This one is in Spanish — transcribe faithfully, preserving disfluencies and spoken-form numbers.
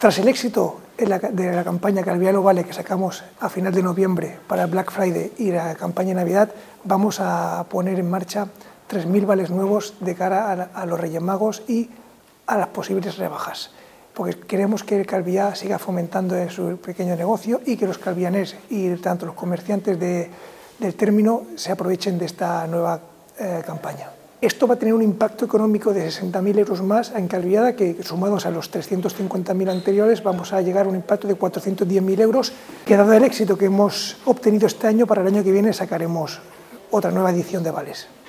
Tras el éxito de la campaña Calviá no vale que sacamos a final de noviembre para Black Friday y la campaña de Navidad, vamos a poner en marcha tres mil vales nuevos de cara a los Reyes Magos y a las posibles rebajas, porque queremos que el Calviá siga fomentando su pequeño negocio y que los calvianés y tanto los comerciantes de, del término se aprovechen de esta nueva eh, campaña. Esto va a tener un impacto económico de sesenta mil euros más en Calviá, que sumados a los trescientos cincuenta mil anteriores vamos a llegar a un impacto de cuatrocientos diez mil euros, que dado el éxito que hemos obtenido este año, para el año que viene sacaremos otra nueva edición de vales.